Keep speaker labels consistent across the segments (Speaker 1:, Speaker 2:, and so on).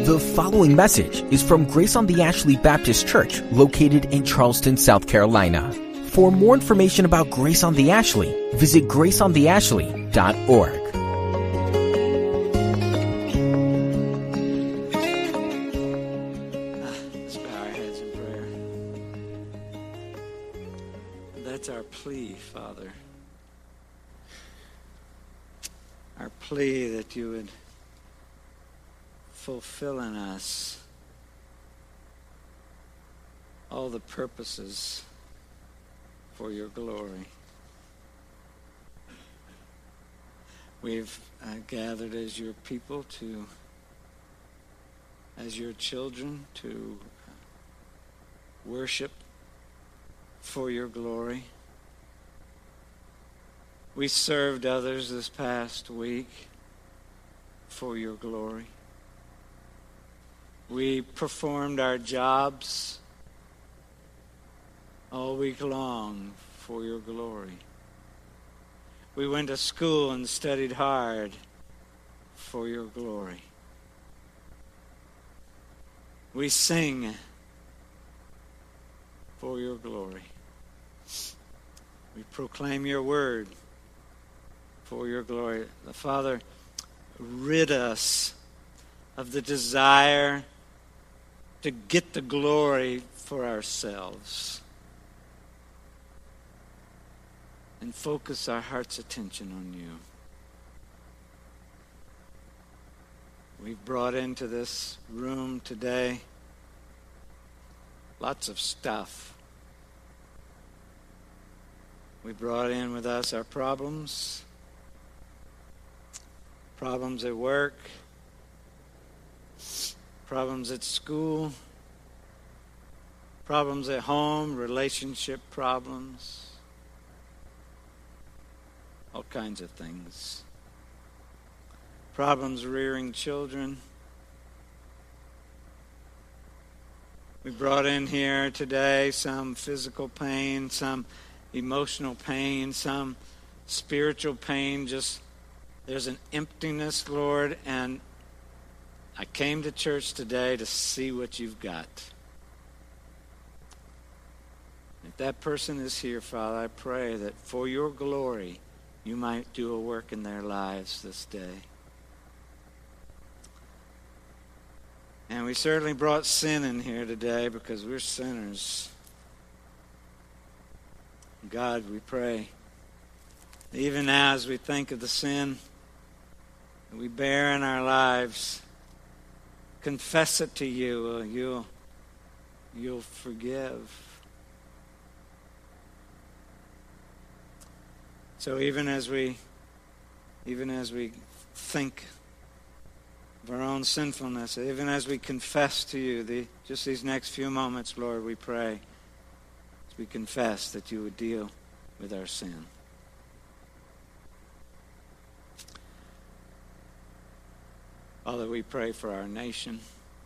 Speaker 1: The following message is from Grace on the Ashley Baptist Church, located in Charleston, South Carolina. For more information about Grace on the Ashley, visit graceontheashley.org.
Speaker 2: Let's bow our heads in prayer. That's our plea, Father. Our plea that you would fulfill in us all the purposes for your glory. We've gathered as your people as your children, to worship for your glory. We served others this past week for your glory. We performed our jobs all week long for your glory. We went to school and studied hard for your glory. We sing for your glory. We proclaim your word for your glory. The Father, rid us of the desire to get the glory for ourselves, and focus our heart's attention on you. We've brought into this room today lots of stuff. We brought in with us our problems at work, problems at school, problems at home, relationship problems, all kinds of things. Problems rearing children. We brought in here today some physical pain, some emotional pain, some spiritual pain. Just there's an emptiness, Lord, and I came to church today to see what you've got. If that person is here, Father, I pray that for your glory, you might do a work in their lives this day. And we certainly brought sin in here today because we're sinners. God, we pray, even as we think of the sin that we bear in our lives, confess it to you. You'll forgive. So even as we think of our own sinfulness, even as we confess to you, just these next few moments, Lord, we pray, as we confess that you would deal with our sin. Father, we pray for our nation,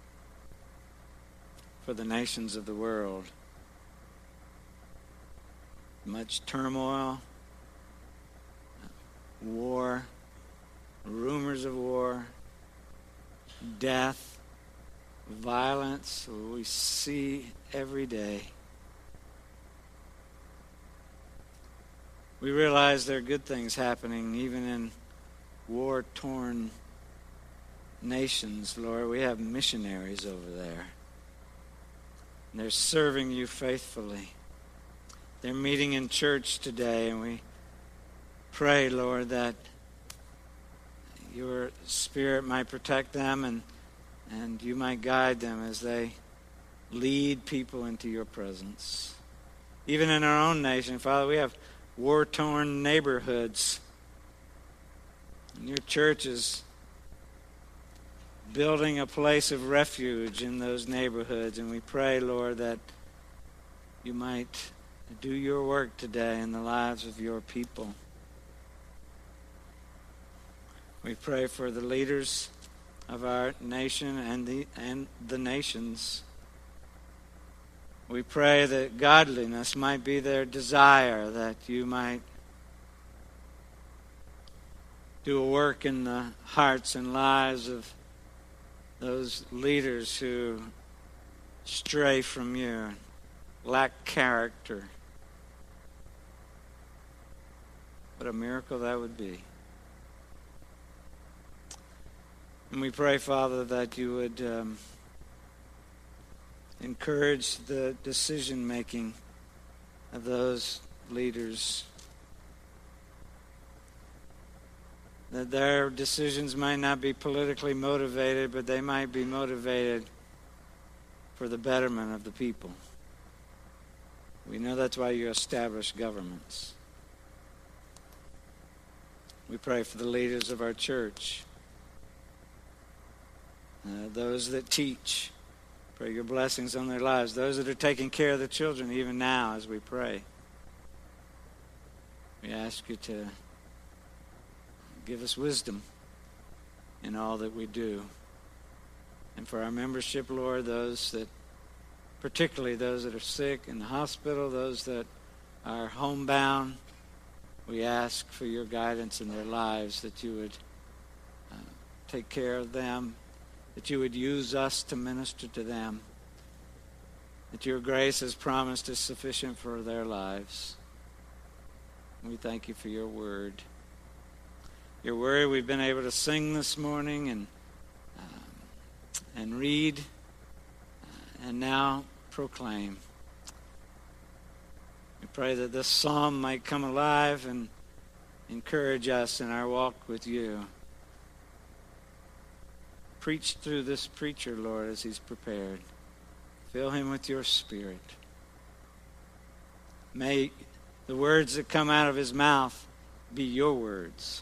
Speaker 2: for the nations of the world. Much turmoil, war, rumors of war, death, violence, we see every day. We realize there are good things happening even in war-torn nations, Lord. We have missionaries over there. And they're serving you faithfully. They're meeting in church today, and we pray, Lord, that your Spirit might protect them and you might guide them as they lead people into your presence. Even in our own nation, Father, we have war-torn neighborhoods. And your church is building a place of refuge in those neighborhoods. And we pray, Lord, that you might do your work today in the lives of your people. We pray for the leaders of our nation and the nations. We pray that godliness might be their desire, that you might do a work in the hearts and lives of those leaders who stray from you, lack character. What a miracle that would be. And we pray, Father, that you would encourage the decision-making of those leaders, that their decisions might not be politically motivated, but they might be motivated for the betterment of the people. We know that's why you establish governments. We pray for the leaders of our church, those that teach. Pray your blessings on their lives. Those that are taking care of the children, even now as we pray. We ask you to give us wisdom in all that we do. And for our membership, Lord, particularly those that are sick in the hospital, those that are homebound, we ask for your guidance in their lives, that you would take care of them, that you would use us to minister to them, that your grace as promised is sufficient for their lives. We thank you for your word. Your word we've been able to sing this morning and read and now proclaim. We pray that this psalm might come alive and encourage us in our walk with you. Preach through this preacher, Lord, as he's prepared. Fill him with your Spirit. May the words that come out of his mouth be your words.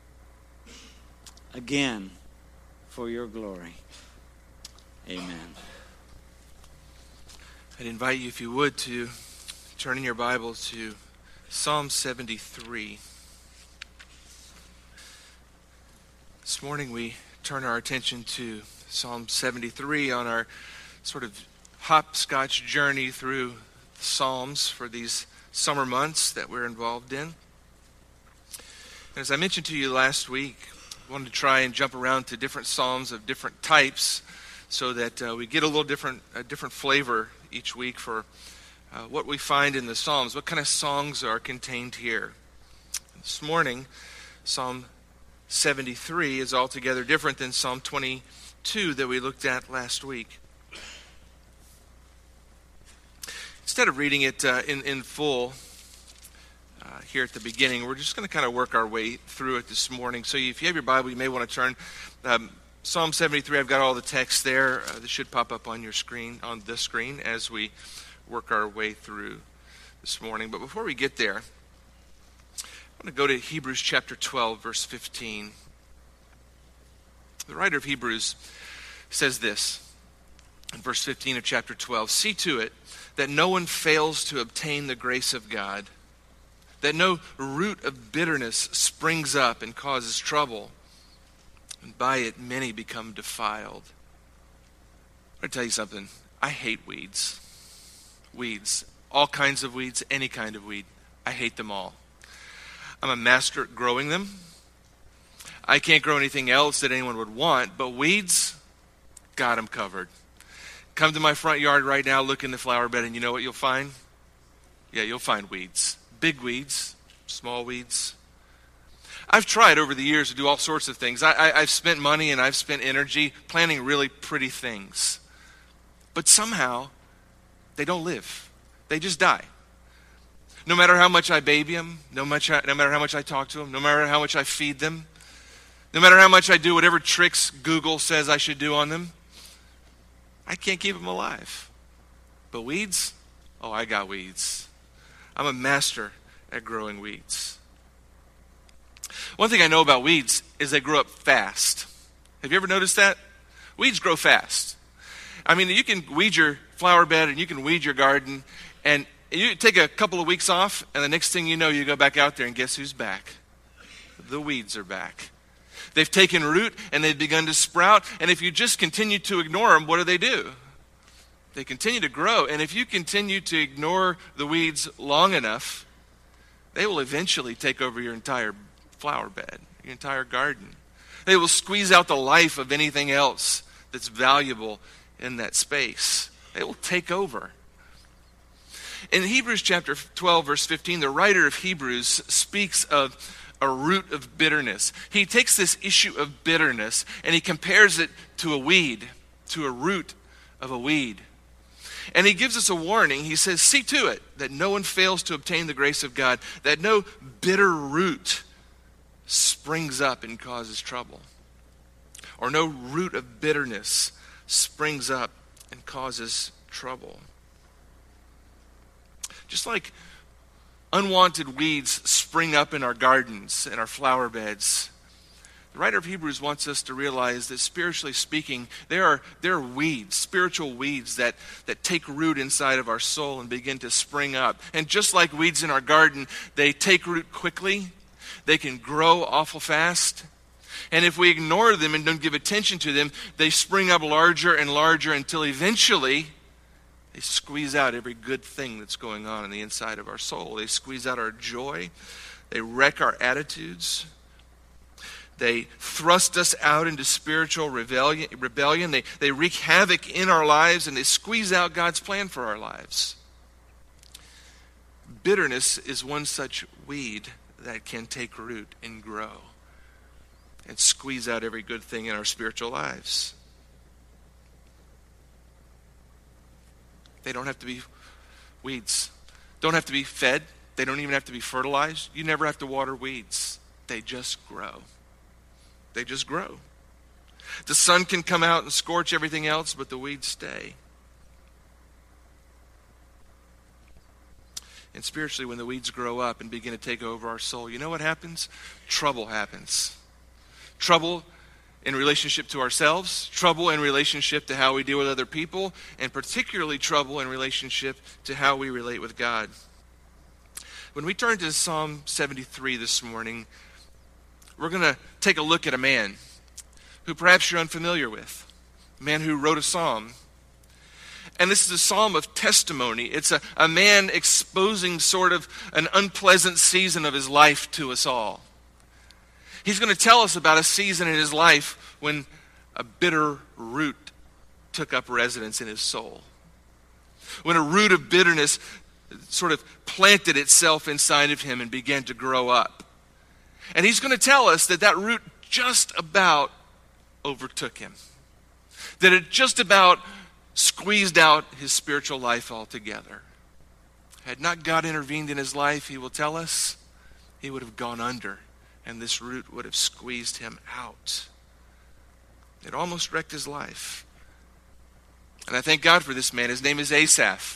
Speaker 2: Again, for your glory. Amen.
Speaker 3: I'd invite you, if you would, to turn in your Bible to Psalm 73. This morning we turn our attention to Psalm 73 on our sort of hopscotch journey through the Psalms for these summer months that we're involved in. And as I mentioned to you last week, I wanted to try and jump around to different Psalms of different types so that we get a different flavor each week for what we find in the Psalms, what kind of songs are contained here. This morning, Psalm 73 is altogether different than Psalm 22 that we looked at last week. Instead of reading it in full here at the beginning, we're just going to kind of work our way through it this morning. So if you have your Bible, you may want to turn Psalm 73. I've got all the text there. This should pop up on the screen as we work our way through this morning. But before we get there, I want to go to Hebrews chapter 12, verse 15. The writer of Hebrews says this in verse 15 of chapter 12. See to it that no one fails to obtain the grace of God, that no root of bitterness springs up and causes trouble, and by it many become defiled. I'm going to tell you something. I hate weeds. Weeds. All kinds of weeds, any kind of weed. I hate them all. I'm a master at growing them. I can't grow anything else that anyone would want, but weeds, got them covered. Come to my front yard right now, look in the flower bed, and you know what you'll find? Yeah, you'll find weeds. Big weeds, small weeds. I've tried over the years to do all sorts of things. I've spent money and I've spent energy planting really pretty things. But somehow, they don't live. They just die. No matter how much I baby them, no matter how much I talk to them, no matter how much I feed them, no matter how much I do whatever tricks Google says I should do on them, I can't keep them alive. But weeds? Oh, I got weeds. I'm a master at growing weeds. One thing I know about weeds is they grow up fast. Have you ever noticed that? Weeds grow fast. I mean, you can weed your flower bed and you can weed your garden, and you take a couple of weeks off, and the next thing you know, you go back out there, and guess who's back? The weeds are back. They've taken root, and they've begun to sprout, and if you just continue to ignore them, what do? They continue to grow, and if you continue to ignore the weeds long enough, they will eventually take over your entire flower bed, your entire garden. They will squeeze out the life of anything else that's valuable in that space. They will take over. In Hebrews chapter 12, verse 15, the writer of Hebrews speaks of a root of bitterness. He takes this issue of bitterness and he compares it to a weed, to a root of a weed. And he gives us a warning. He says, see to it that no one fails to obtain the grace of God, that no bitter root springs up and causes trouble, or no root of bitterness springs up and causes trouble. Just like unwanted weeds spring up in our gardens and our flower beds, the writer of Hebrews wants us to realize that spiritually speaking, there are weeds, spiritual weeds that take root inside of our soul and begin to spring up. And just like weeds in our garden, they take root quickly. They can grow awful fast. And if we ignore them and don't give attention to them, they spring up larger and larger until eventually they squeeze out every good thing that's going on in the inside of our soul. They squeeze out our joy. They wreck our attitudes. They thrust us out into spiritual rebellion. They wreak havoc in our lives, and they squeeze out God's plan for our lives. Bitterness is one such weed that can take root and grow and squeeze out every good thing in our spiritual lives. They don't have to be weeds. Don't have to be fed. They don't even have to be fertilized. You never have to water weeds. They just grow. They just grow. The sun can come out and scorch everything else, but the weeds stay. And spiritually, when the weeds grow up and begin to take over our soul, you know what happens? Trouble happens. Trouble in relationship to ourselves, trouble in relationship to how we deal with other people, and particularly trouble in relationship to how we relate with God. When we turn to Psalm 73 this morning, we're going to take a look at a man who perhaps you're unfamiliar with, a man who wrote a psalm. And this is a psalm of testimony. It's a man exposing sort of an unpleasant season of his life to us all. He's going to tell us about a season in his life when a bitter root took up residence in his soul. When a root of bitterness sort of planted itself inside of him and began to grow up. And he's going to tell us that that root just about overtook him. That it just about squeezed out his spiritual life altogether. Had not God intervened in his life, he will tell us, he would have gone under, and this root would have squeezed him out. It almost wrecked his life. And I thank God for this man. His name is Asaph.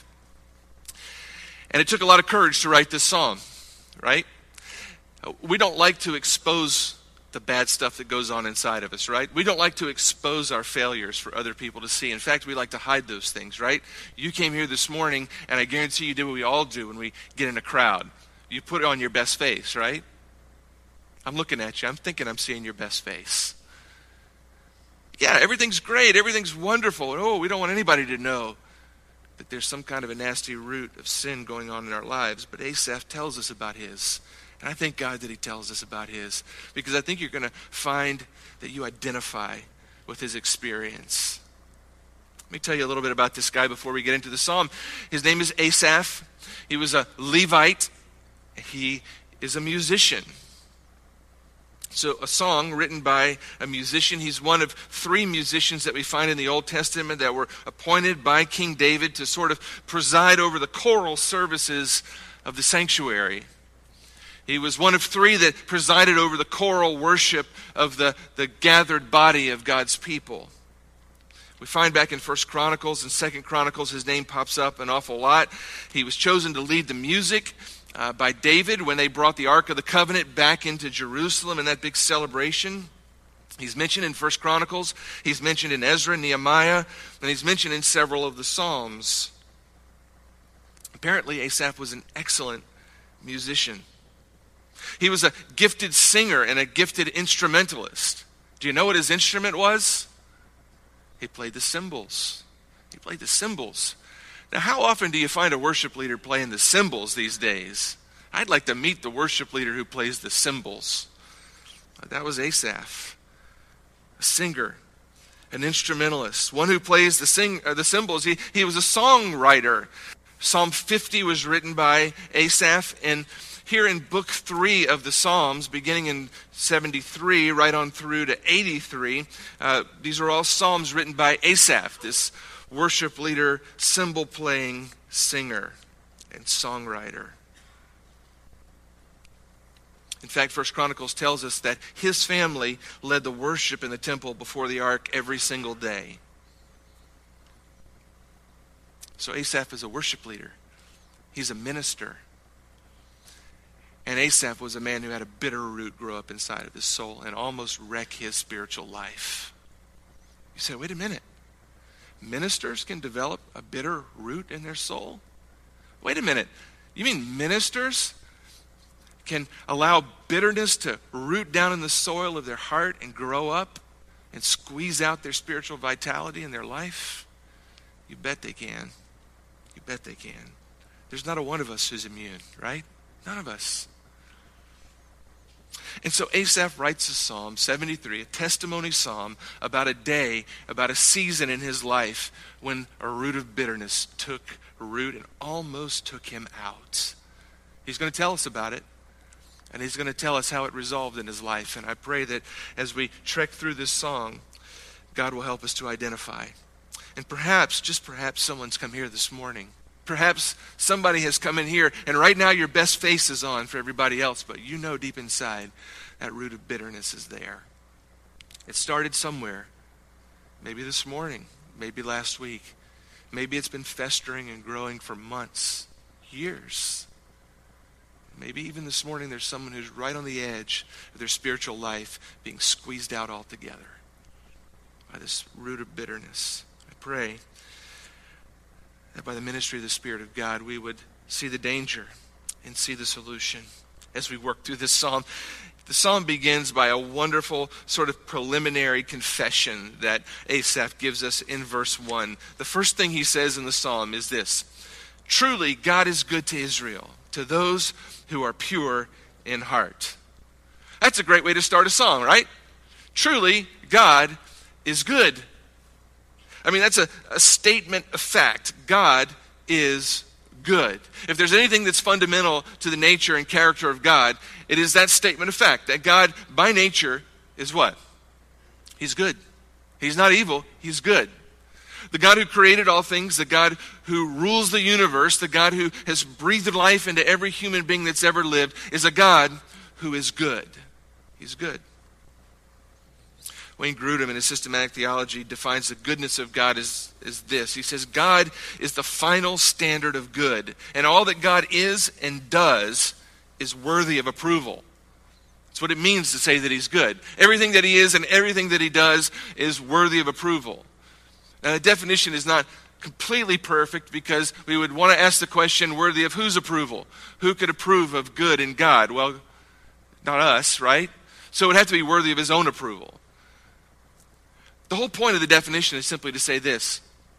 Speaker 3: And it took a lot of courage to write this psalm, right? We don't like to expose the bad stuff that goes on inside of us, right? We don't like to expose our failures for other people to see. In fact, we like to hide those things, right? You came here this morning, and I guarantee you did what we all do when we get in a crowd. You put on your best face, right? I'm looking at you. I'm thinking I'm seeing your best face. Yeah, everything's great. Everything's wonderful. Oh, we don't want anybody to know that there's some kind of a nasty root of sin going on in our lives. But Asaph tells us about his. And I thank God that he tells us about his, because I think you're going to find that you identify with his experience. Let me tell you a little bit about this guy before we get into the psalm. His name is Asaph. He was a Levite. He is a musician. So a song written by a musician. He's one of three musicians that we find in the Old Testament that were appointed by King David to sort of preside over the choral services of the sanctuary. He was one of three that presided over the choral worship of the gathered body of God's people. We find back in 1 Chronicles and 2 Chronicles his name pops up an awful lot. He was chosen to lead the music by David when they brought the Ark of the Covenant back into Jerusalem in that big celebration. He's mentioned in 1 Chronicles, he's mentioned in Ezra and Nehemiah, and he's mentioned in several of the Psalms. Apparently Asaph was an excellent musician. He was a gifted singer and a gifted instrumentalist. Do you know what his instrument was? He played the cymbals. He played the cymbals. Now, how often do you find a worship leader playing the cymbals these days? I'd like to meet the worship leader who plays the cymbals. That was Asaph, a singer, an instrumentalist, one who plays the cymbals. He was a songwriter. Psalm 50 was written by Asaph, and here in book 3 of the Psalms, beginning in 73, right on through to 83, these are all psalms written by Asaph, this worship leader, cymbal-playing singer and songwriter. In fact, 1 Chronicles tells us that his family led the worship in the temple before the ark every single day. So Asaph is a worship leader. He's a minister. And Asaph was a man who had a bitter root grow up inside of his soul and almost wreck his spiritual life. You say, wait a minute. Ministers can develop a bitter root in their soul? Wait a minute. You mean ministers can allow bitterness to root down in the soil of their heart and grow up and squeeze out their spiritual vitality in their life? You bet they can. You bet they can. There's not a one of us who's immune, right? None of us. And so Asaph writes a psalm, 73, a testimony psalm about a day, about a season in his life when a root of bitterness took root and almost took him out. He's going to tell us about it. And he's going to tell us how it resolved in his life. And I pray that as we trek through this song, God will help us to identify. And perhaps, just perhaps, someone's come here this morning. Perhaps somebody has come in here, and right now your best face is on for everybody else, but you know deep inside that root of bitterness is there. It started somewhere. Maybe this morning, maybe last week. Maybe it's been festering and growing for months, years. Maybe even this morning there's someone who's right on the edge of their spiritual life being squeezed out altogether by this root of bitterness. I pray that by the ministry of the Spirit of God, we would see the danger and see the solution as we work through this psalm. The psalm begins by a wonderful sort of preliminary confession that Asaph gives us in verse 1. The first thing he says in the psalm is this: truly, God is good to Israel, to those who are pure in heart. That's a great way to start a song, right? Truly, God is good. I mean, that's a statement of fact. God is good. If there's anything that's fundamental to the nature and character of God, it is that statement of fact, that God, by nature, is what? He's good. He's not evil. He's good. The God who created all things, the God who rules the universe, the God who has breathed life into every human being that's ever lived, is a God who is good. He's good. Wayne Grudem, in his systematic theology, defines the goodness of God as this. He says, God is the final standard of good, and all that God is and does is worthy of approval. That's what it means to say that he's good. Everything that he is and everything that he does is worthy of approval. Now, the definition is not completely perfect because we would want to ask the question, worthy of whose approval? Who could approve of good in God? Well, not us, right? So it would have to be worthy of his own approval. The whole point of the definition is simply to say this: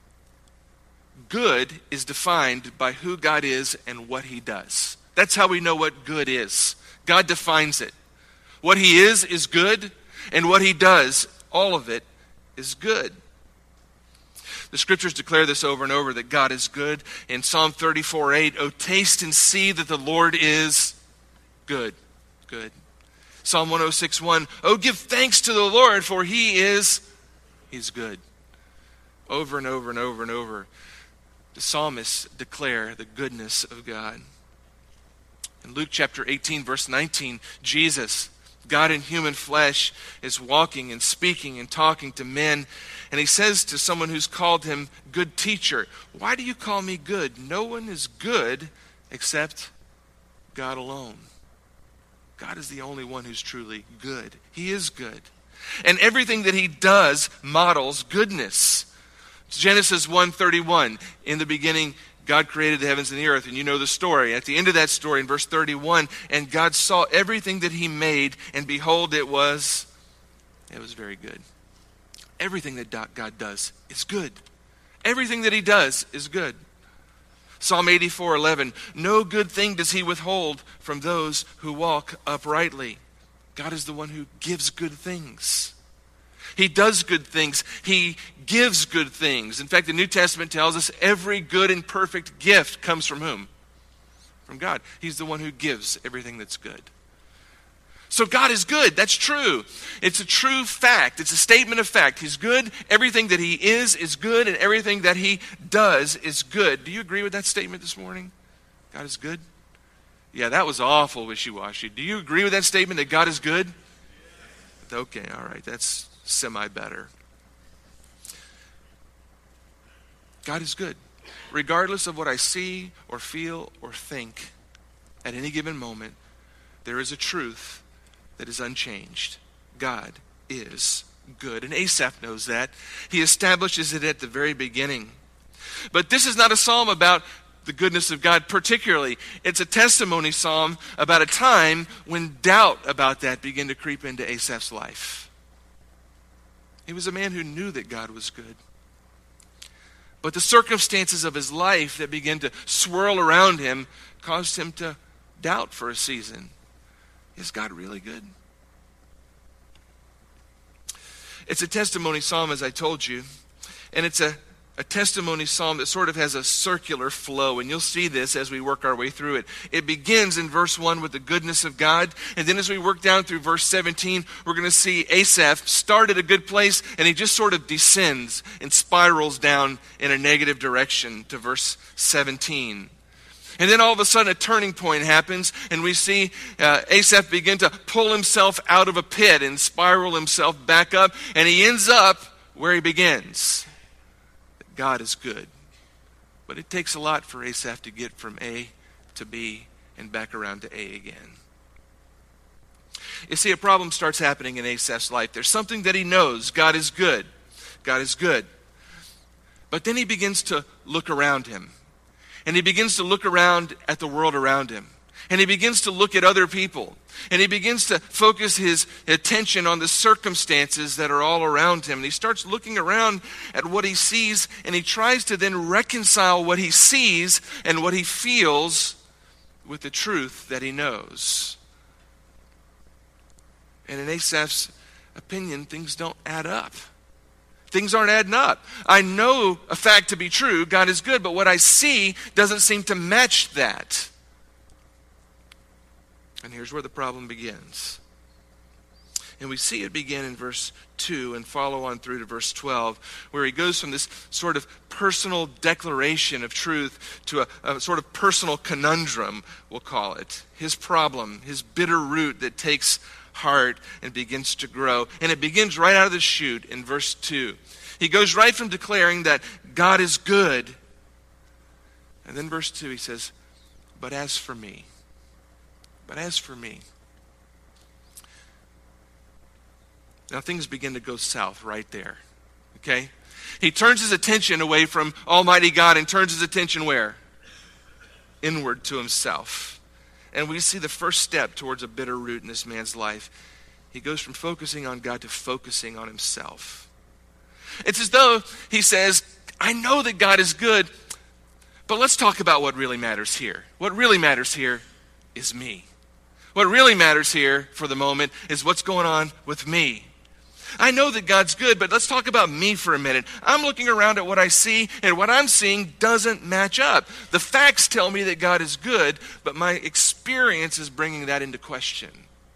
Speaker 3: good is defined by who God is and what he does. That's how we know what good is. God defines it. What he is good, and what he does, all of it, is good. The scriptures declare this over and over, that God is good. In Psalm 34:8, oh, taste and see that the Lord is good. Good. Psalm 106:1, oh, give thanks to the Lord, for he's good. Over and over and over and over, the psalmists declare the goodness of God. In Luke chapter 18, verse 19, Jesus, God in human flesh, is walking and speaking and talking to men. And he says to someone who's called him good teacher, why do you call me good? No one is good except God alone. God is the only one who's truly good. He is good. And everything that he does models goodness. Genesis 1:31, in the beginning, God created the heavens and the earth, and you know the story. At the end of that story, in verse 31, and God saw everything that he made, and behold, it was very good. Everything that God does is good. Everything that he does is good. Psalm 84:11, no good thing does he withhold from those who walk uprightly. God is the one who gives good things. He does good things. He gives good things. In fact, the New Testament tells us every good and perfect gift comes from whom? From God. He's the one who gives everything that's good. So God is good. That's true. It's a true fact. It's a statement of fact. He's good. Everything that he is good, and everything that he does is good. Do you agree with that statement this morning? God is good? Yeah, that was awful wishy-washy. Do you agree with that statement that God is good? Okay, all right. That's semi-better. God is good. Regardless of what I see or feel or think at any given moment, there is a truth that is unchanged. God is good. And Asaph knows that. He establishes it at the very beginning. But this is not a psalm about the goodness of God particularly. It's a testimony psalm about a time when doubt about that began to creep into Asaph's life. He was a man who knew that God was good. But the circumstances of his life that began to swirl around him caused him to doubt for a season. Is God really good? It's a testimony psalm, as I told you, and it's a testimony psalm that sort of has a circular flow, and you'll see this as we work our way through it. It begins in verse 1 with the goodness of God, and then as we work down through verse 17, we're going to see Asaph start at a good place, and he just sort of descends and spirals down in a negative direction to verse 17. And then all of a sudden a turning point happens, and we see Asaph begin to pull himself out of a pit and spiral himself back up, and he ends up where he begins. God is good. But it takes a lot for Asaph to get from A to B and back around to A again. You see, a problem starts happening in Asaph's life. There's something that he knows. God is good. God is good. But then he begins to look around him. And he begins to look around at the world around him. And he begins to look at other people. And he begins to focus his attention on the circumstances that are all around him. And he starts looking around at what he sees, and he tries to then reconcile what he sees and what he feels with the truth that he knows. And in Asaph's opinion, things don't add up. Things aren't adding up. I know a fact to be true, God is good, but what I see doesn't seem to match that. And here's where the problem begins. And we see it begin in verse 2 and follow on through to verse 12, where he goes from this sort of personal declaration of truth to a sort of personal conundrum, we'll call it. His problem, his bitter root that takes heart and begins to grow. And it begins right out of the chute in verse 2. He goes right from declaring that God is good. And then verse 2 he says, but as for me. Now things begin to go south right there. Okay? He turns his attention away from Almighty God and turns his attention where? Inward to himself. And we see the first step towards a bitter root in this man's life. He goes from focusing on God to focusing on himself. It's as though he says, I know that God is good, but let's talk about what really matters here. What really matters here is me. What really matters here for the moment is what's going on with me. I know that God's good, but let's talk about me for a minute. I'm looking around at what I see, and what I'm seeing doesn't match up. The facts tell me that God is good, but my experience is bringing that into question.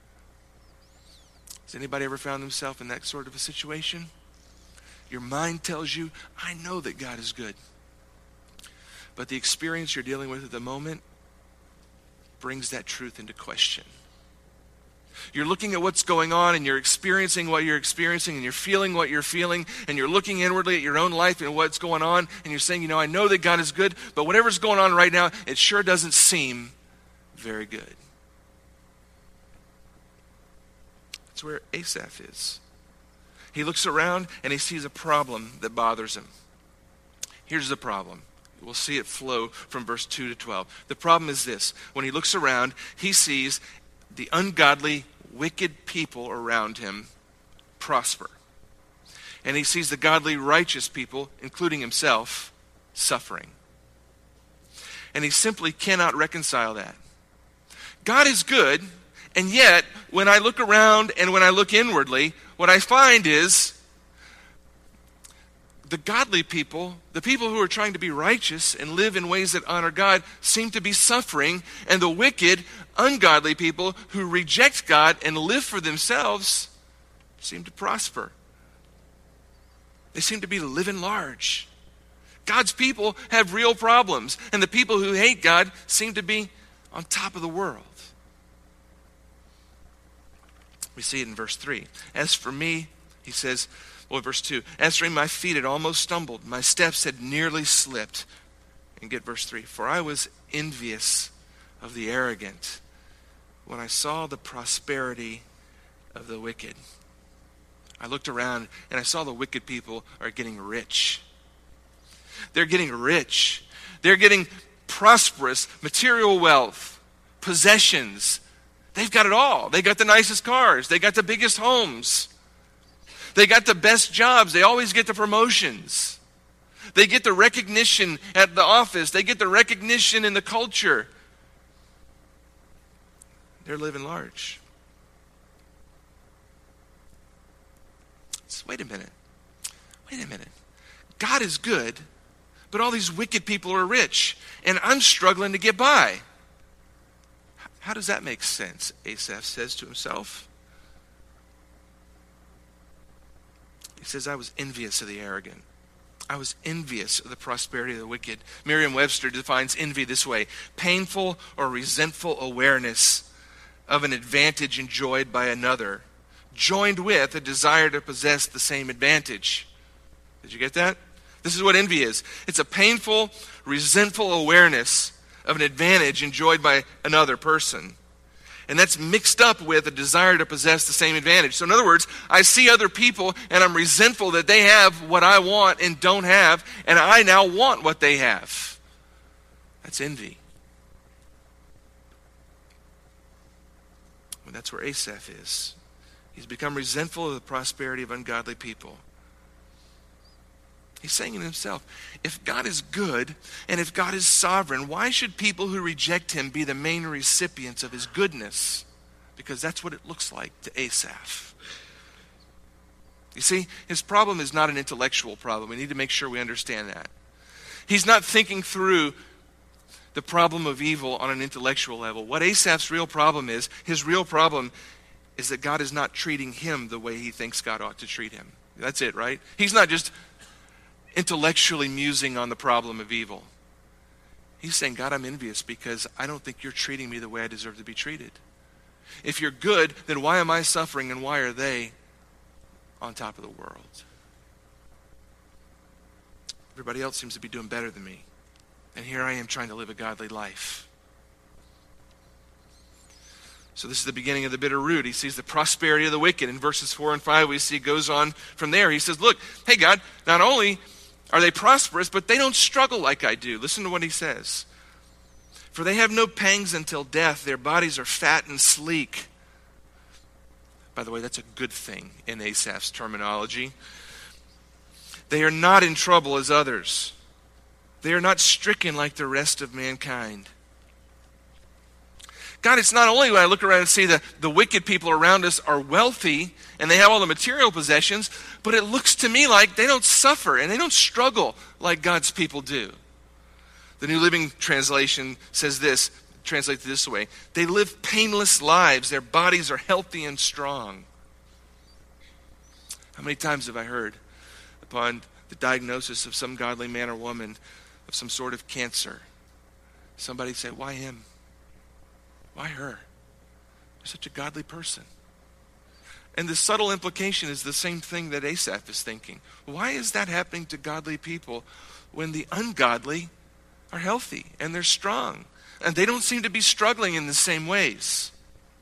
Speaker 3: Has anybody ever found themselves in that sort of a situation? Your mind tells you, I know that God is good. But the experience you're dealing with at the moment brings that truth into question. You're looking at what's going on, and you're experiencing what you're experiencing, and you're feeling what you're feeling, and you're looking inwardly at your own life and what's going on, and you're saying, I know that God is good, but whatever's going on right now, it sure doesn't seem very good. That's where Asaph is. He looks around, and he sees a problem that bothers him. Here's the problem. We'll see it flow from verse 2 to 12. The problem is this. When he looks around, he sees the ungodly, wicked people around him prosper. And he sees the godly, righteous people, including himself, suffering. And he simply cannot reconcile that. God is good, and yet, when I look around and when I look inwardly, what I find is the godly people, the people who are trying to be righteous and live in ways that honor God, seem to be suffering, and the wicked, ungodly people who reject God and live for themselves seem to prosper. They seem to be living large. God's people have real problems, and the people who hate God seem to be on top of the world. We see it in verse 3. As for me, he says, verse 2, as for me, my feet had almost stumbled, my steps had nearly slipped. And get verse 3, for I was envious of the arrogant when I saw the prosperity of the wicked. I looked around and I saw the wicked people are getting rich. They're getting rich. They're getting prosperous, material wealth, possessions. They've got it all. They got the nicest cars. They got the biggest homes. They got the best jobs. They always get the promotions. They get the recognition at the office. They get the recognition in the culture. They're living large. So wait a minute. God is good, but all these wicked people are rich, and I'm struggling to get by. How does that make sense? Asaph says to himself. He says, I was envious of the arrogant. I was envious of the prosperity of the wicked. Merriam-Webster defines envy this way: painful or resentful awareness of an advantage enjoyed by another, joined with a desire to possess the same advantage. Did you get that? This is what envy is. It's a painful, resentful awareness of an advantage enjoyed by another person. And that's mixed up with a desire to possess the same advantage. So in other words, I see other people and I'm resentful that they have what I want and don't have, and I now want what they have. That's envy. Well, that's where Asaph is. He's become resentful of the prosperity of ungodly people. He's saying in himself, if God is good and if God is sovereign, why should people who reject him be the main recipients of his goodness? Because that's what it looks like to Asaph. You see, his problem is not an intellectual problem. We need to make sure we understand that. He's not thinking through the problem of evil on an intellectual level. What Asaph's real problem is, his real problem is that God is not treating him the way he thinks God ought to treat him. That's it, right? He's not just intellectually musing on the problem of evil. He's saying, God, I'm envious because I don't think you're treating me the way I deserve to be treated. If you're good, then why am I suffering and why are they on top of the world? Everybody else seems to be doing better than me. And here I am trying to live a godly life. So this is the beginning of the bitter root. He sees the prosperity of the wicked. In verses 4 and 5, we see it goes on from there. He says, look, hey God, not only are they prosperous, but they don't struggle like I do. Listen to what he says. For they have no pangs until death. Their bodies are fat and sleek. By the way, that's a good thing in Asaph's terminology. They are not in trouble as others. They are not stricken like the rest of mankind. God, it's not only when I look around and see that the wicked people around us are wealthy and they have all the material possessions, but it looks to me like they don't suffer and they don't struggle like God's people do. The New Living Translation says this, translates this way: they live painless lives. Their bodies are healthy and strong. How many times have I heard upon the diagnosis of some godly man or woman of some sort of cancer, somebody say, why him? Why her? You're such a godly person. And the subtle implication is the same thing that Asaph is thinking. Why is that happening to godly people when the ungodly are healthy and they're strong? And they don't seem to be struggling in the same ways.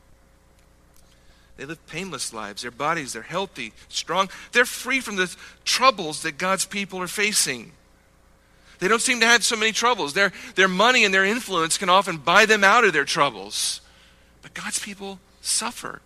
Speaker 3: They live painless lives. Their bodies, they're healthy, strong. They're free from the troubles that God's people are facing. They don't seem to have so many troubles. Their money and their influence can often buy them out of their troubles. But God's people suffer.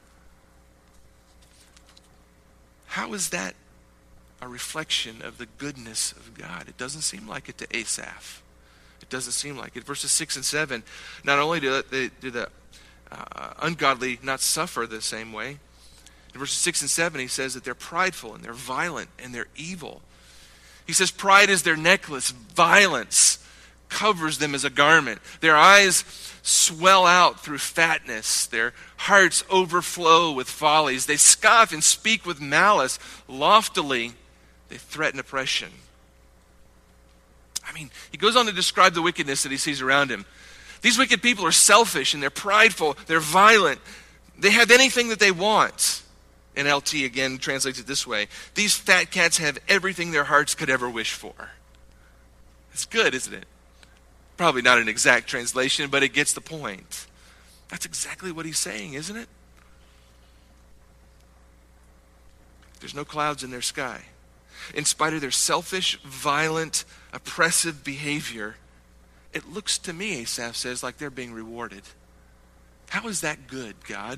Speaker 3: How is that a reflection of the goodness of God? It doesn't seem like it to Asaph. It doesn't seem like it. Verses 6 and 7, not only do the ungodly not suffer the same way. In verses 6 and 7, he says that they're prideful and they're violent and they're evil. He says pride is their necklace. Violence covers them as a garment. Their eyes swell out through fatness. Their hearts overflow with follies. They scoff and speak with malice. Loftily, they threaten oppression. I mean, he goes on to describe the wickedness that he sees around him. These wicked people are selfish and they're prideful. They're violent. They have anything that they want. NLT again translates it this way. These fat cats have everything their hearts could ever wish for. It's good, isn't it? Probably not an exact translation, but it gets the point. That's exactly what he's saying, isn't it? There's no clouds in their sky. In spite of their selfish, violent, oppressive behavior, it looks to me, Asaph says, like they're being rewarded. How is that good, God?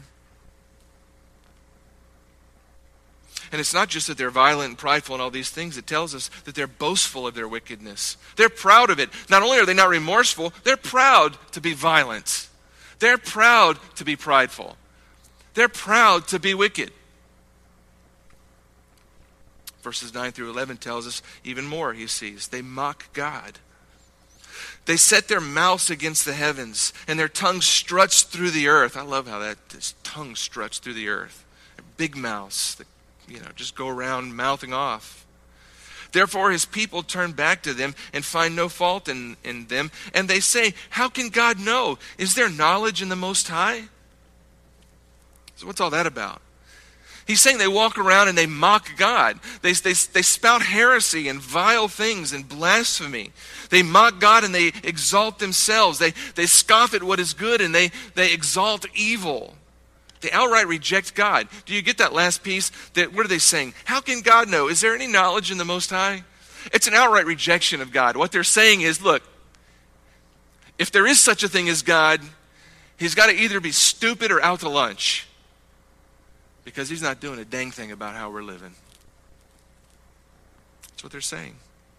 Speaker 3: And it's not just that they're violent and prideful and all these things. It tells us that they're boastful of their wickedness. They're proud of it. Not only are they not remorseful, they're proud to be violent. They're proud to be prideful. They're proud to be wicked. Verses 9 through 11 tells us even more he sees. They mock God. They set their mouths against the heavens, and their tongues struts through the earth. I love how this tongue struts through the earth. They're big mouths that, just go around mouthing off. Therefore his people turn back to them and find no fault in them. And they say, how can God know? Is there knowledge in the Most High? So what's all that about? He's saying they walk around and they mock God. They spout heresy and vile things and blasphemy. They mock God and they exalt themselves. They scoff at what is good and they exalt evil. They outright reject God. Do you get that last piece? What are they saying? How can God know? Is there any knowledge in the Most High? It's an outright rejection of God. What they're saying is, look, if there is such a thing as God, he's got to either be stupid or out to lunch. Because he's not doing a dang thing about how we're living. That's what they're saying.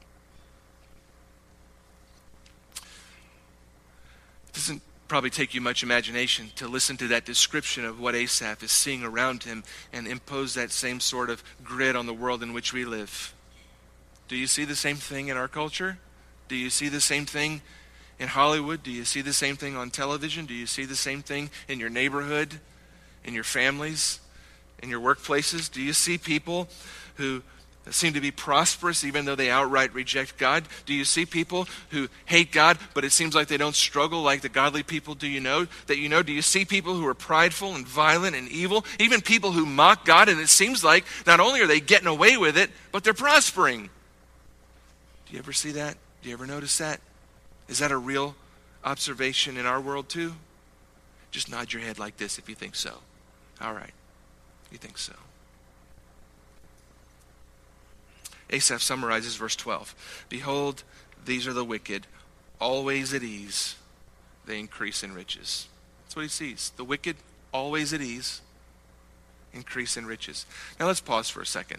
Speaker 3: It doesn't probably take you much imagination to listen to that description of what Asaph is seeing around him and impose that same sort of grid on the world in which we live. Do you see the same thing in our culture? Do you see the same thing in Hollywood? Do you see the same thing on television? Do you see the same thing in your neighborhood, in your families, in your workplaces? Do you see people who seem to be prosperous even though they outright reject God? Do you see people who hate God, but it seems like they don't struggle like the godly people do you know? Do you see people who are prideful and violent and evil? Even people who mock God, and it seems like not only are they getting away with it, but they're prospering. Do you ever see that? Do you ever notice that? Is that a real observation in our world too? Just nod your head like this if you think so. All right. You think so? Asaph summarizes verse 12. Behold, these are the wicked, always at ease. They increase in riches. That's what he sees. The wicked, always at ease, increase in riches. Now let's pause for a second.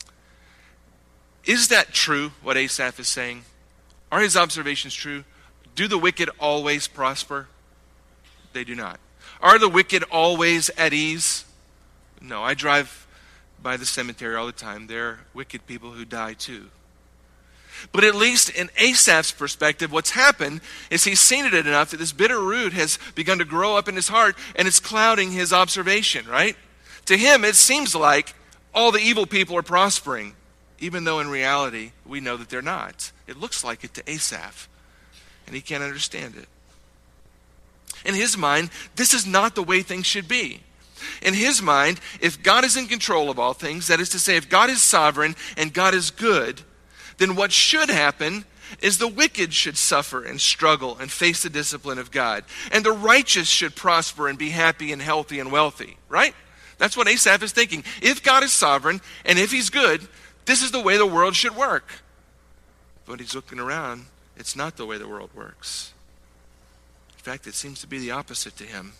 Speaker 3: Is that true, what Asaph is saying? Are his observations true? Do the wicked always prosper? They do not. Are the wicked always at ease? No, I drive by the cemetery all the time. There are wicked people who die too. But at least in Asaph's perspective, what's happened is he's seen it enough that this bitter root has begun to grow up in his heart and it's clouding his observation, right? To him, it seems like all the evil people are prospering, even though in reality, we know that they're not. It looks like it to Asaph, and he can't understand it. In his mind, this is not the way things should be. In his mind, if God is in control of all things, that is to say, if God is sovereign and God is good, then what should happen is the wicked should suffer and struggle and face the discipline of God. And the righteous should prosper and be happy and healthy and wealthy, right? That's what Asaph is thinking. If God is sovereign and if he's good, this is the way the world should work. But he's looking around, it's not the way the world works. In fact, it seems to be the opposite to him.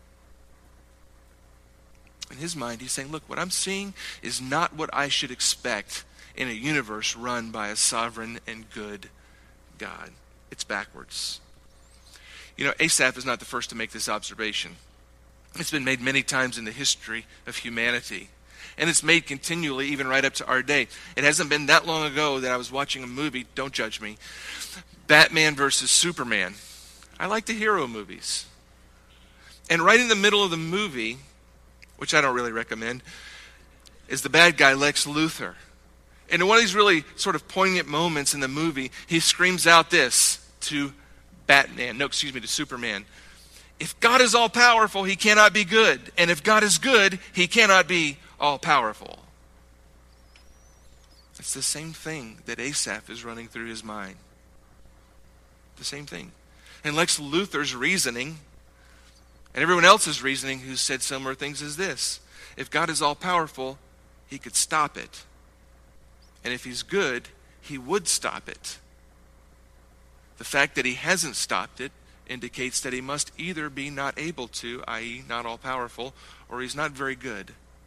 Speaker 3: In his mind, he's saying, look, what I'm seeing is not what I should expect in a universe run by a sovereign and good God. It's backwards. You know, Asaph is not the first to make this observation. It's been made many times in the history of humanity. And it's made continually, even right up to our day. It hasn't been that long ago that I was watching a movie, don't judge me, Batman versus Superman. I like the hero movies. And right in the middle of the movie, which I don't really recommend, is the bad guy Lex Luthor. And in one of these really sort of poignant moments in the movie, he screams out this to Superman. If God is all-powerful, he cannot be good. And if God is good, he cannot be all-powerful. It's the same thing that Asaph is running through his mind. The same thing. And Lex Luthor's reasoning, and everyone else's reasoning who said similar things, is this. If God is all-powerful, he could stop it. And if he's good, he would stop it. The fact that he hasn't stopped it indicates that he must either be not able to, i.e. not all-powerful, or he's not very good.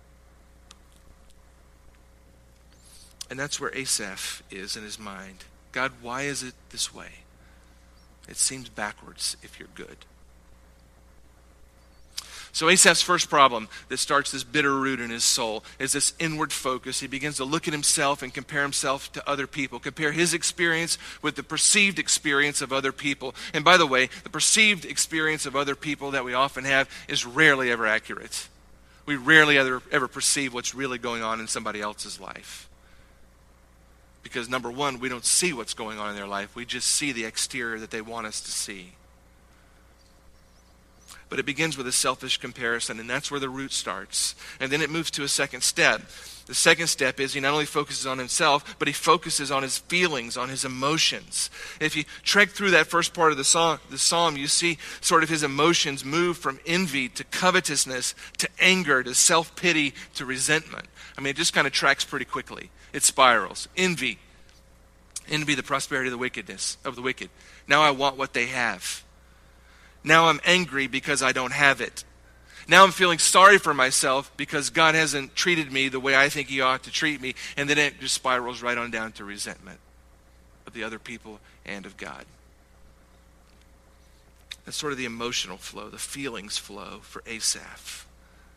Speaker 3: And that's where Asaph is in his mind. God, why is it this way? It seems backwards if you're good. So Asaph's first problem that starts this bitter root in his soul is this inward focus. He begins to look at himself and compare himself to other people. Compare his experience with the perceived experience of other people. And by the way, the perceived experience of other people that we often have is rarely ever accurate. We rarely ever perceive what's really going on in somebody else's life. Because number one, we don't see what's going on in their life. We just see the exterior that they want us to see. But it begins with a selfish comparison, and that's where the root starts. And then it moves to a second step. The second step is he not only focuses on himself, but he focuses on his feelings, on his emotions. If you trek through that first part of the psalm, you see sort of his emotions move from envy to covetousness to anger to self-pity to resentment. I mean, it just kind of tracks pretty quickly. It spirals. Envy, the prosperity of the wicked. Now I want what they have. Now I'm angry because I don't have it. Now I'm feeling sorry for myself because God hasn't treated me the way I think he ought to treat me. And then it just spirals right on down to resentment of the other people and of God. That's sort of the emotional flow, the feelings flow for Asaph.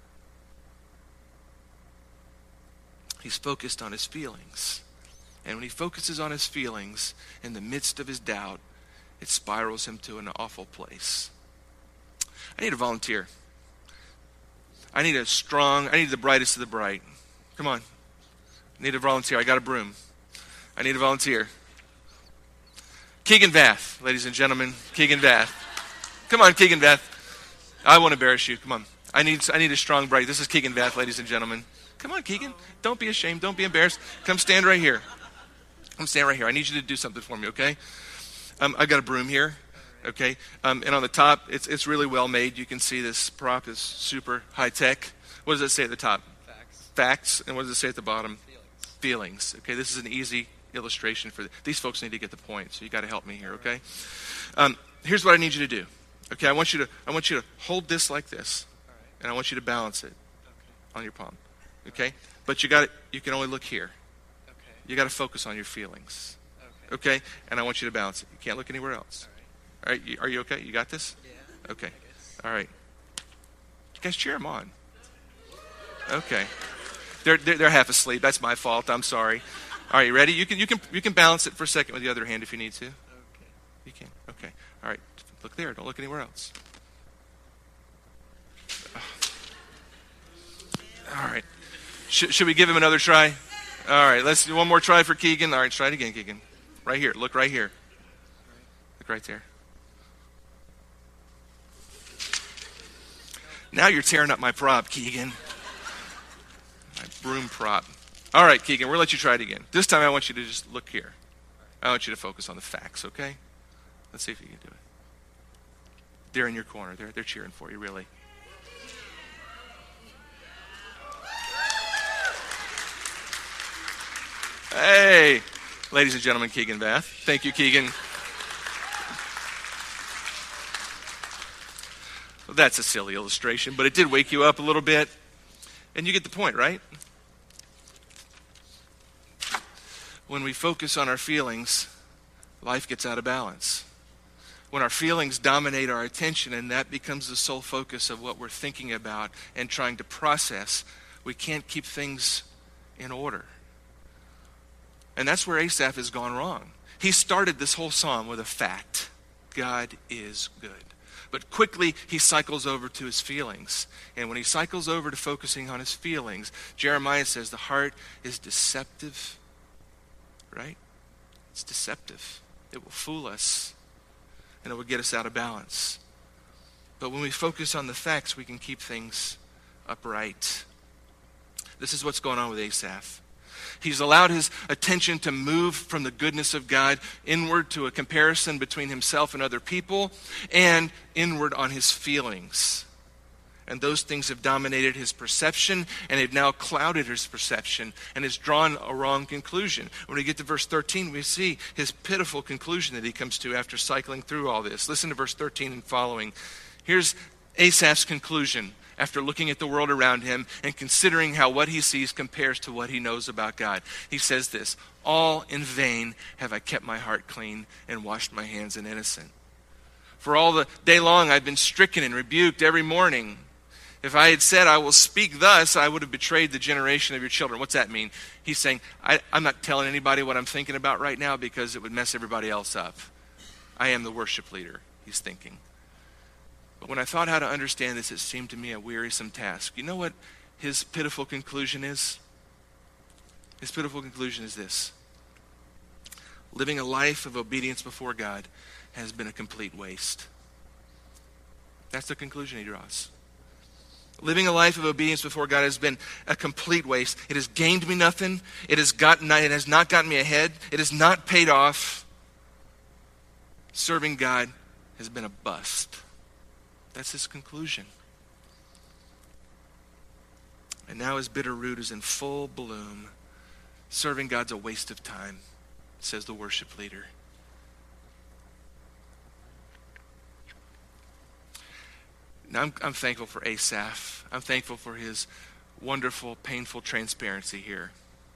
Speaker 3: He's focused on his feelings. And when he focuses on his feelings in the midst of his doubt, it spirals him to an awful place. I need a volunteer. I need the brightest of the bright. Come on. I need a volunteer. I got a broom. I need a volunteer. Keegan Vath, ladies and gentlemen. Keegan Vath. Come on, Keegan Vath. I won't embarrass you. Come on. I need a strong bright. This is Keegan Vath, ladies and gentlemen. Come on, Keegan. Don't be ashamed. Don't be embarrassed. Come stand right here. Come stand right here. I need you to do something for me, okay? I've got a broom here. Okay, and on the top, it's really well made. You can see this prop is super high tech. What does it say at the top? Facts. And what does it say at the bottom? Feelings. Okay, this is an easy illustration for these folks need to get the point. So you got to help me here. Okay. Here's what I need you to do. Okay, I want you to hold this like this, and I want you to balance it on your palm. Okay, but you can only look here. You got to focus on your feelings. Okay, and I want you to balance it. You can't look anywhere else. All right, are you okay? You got this? Yeah. Okay. All right. You guys cheer them on. Okay. They're half asleep. That's my fault. I'm sorry. All right, you ready? You can balance it for a second with the other hand if you need to. Okay. You can. Okay. All right. Look there. Don't look anywhere else. All right. Should we give him another try? All right. Let's do one more try for Keegan. All right. Try it again, Keegan. Right here. Look right here. Look right there. Now you're tearing up my prop, Keegan. My broom prop. All right, Keegan, we'll let you try it again. This time I want you to just look here. I want you to focus on the facts, okay? Let's see if you can do it. They're in your corner. They're cheering for you, really. Hey, ladies and gentlemen, Keegan Vath. Thank you, Keegan. Well, that's a silly illustration, but it did wake you up a little bit. And you get the point, right? When we focus on our feelings, life gets out of balance. When our feelings dominate our attention and that becomes the sole focus of what we're thinking about and trying to process, we can't keep things in order. And that's where Asaph has gone wrong. He started this whole psalm with a fact. God is good. But quickly he cycles over to his feelings. And when he cycles over to focusing on his feelings, Jeremiah says the heart is deceptive. Right? It's deceptive. It will fool us. And it will get us out of balance. But when we focus on the facts, we can keep things upright. This is what's going on with Asaph. He's allowed his attention to move from the goodness of God inward to a comparison between himself and other people, and inward on his feelings. And those things have dominated his perception, and have now clouded his perception, and has drawn a wrong conclusion. When we get to verse 13, we see his pitiful conclusion that he comes to after cycling through all this. Listen to verse 13 and following. Here's Asaph's conclusion after looking at the world around him and considering how what he sees compares to what he knows about God. He says this, "All in vain have I kept my heart clean and washed my hands in innocent. For all the day long I've been stricken and rebuked every morning. If I had said I will speak thus, I would have betrayed the generation of your children." What's that mean? He's saying, I'm not telling anybody what I'm thinking about right now because it would mess everybody else up. I am the worship leader, he's thinking. But when I thought how to understand this, it seemed to me a wearisome task. You know what his pitiful conclusion is? His pitiful conclusion is this: living a life of obedience before God has been a complete waste. That's the conclusion he draws. Living a life of obedience before God has been a complete waste. It has gained me nothing. It has not gotten me ahead. It has not paid off. Serving God has been a bust. That's his conclusion. And now his bitter root is in full bloom. Serving God's a waste of time, says the worship leader. Now I'm thankful for Asaph. I'm thankful for his wonderful, painful transparency here.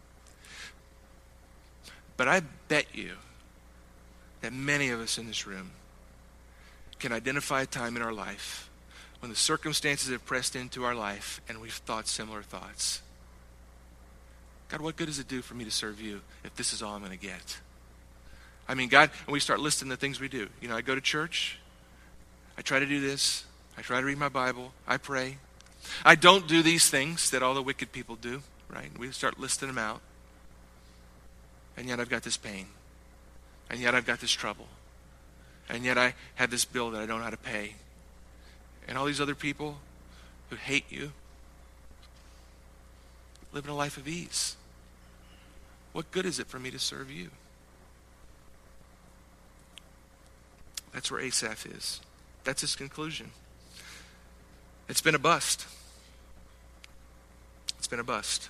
Speaker 3: But I bet you that many of us in this room can identify a time in our life when the circumstances have pressed into our life and we've thought similar thoughts. God, what good does it do for me to serve you if this is all I'm going to get? I mean, God, and we start listing the things we do. You know, I go to church. I try to do this. I try to read my Bible. I pray. I don't do these things that all the wicked people do, right? We start listing them out. And yet I've got this pain. And yet I've got this trouble. And yet I have this bill that I don't know how to pay. And all these other people who hate you living a life of ease. What good is it for me to serve you? That's where Asaph is. That's his conclusion. It's been a bust. It's been a bust.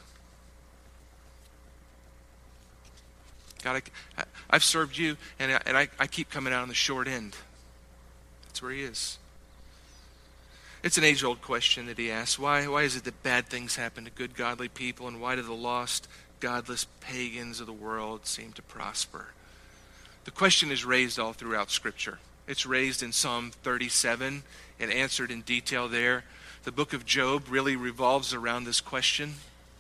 Speaker 3: God, I've served you, and I keep coming out on the short end. That's where he is. It's an age-old question that he asks. Why is it that bad things happen to good, godly people, and why do the lost, godless pagans of the world seem to prosper? The question is raised all throughout Scripture. It's raised in Psalm 37 and answered in detail there. The book of Job really revolves around this question.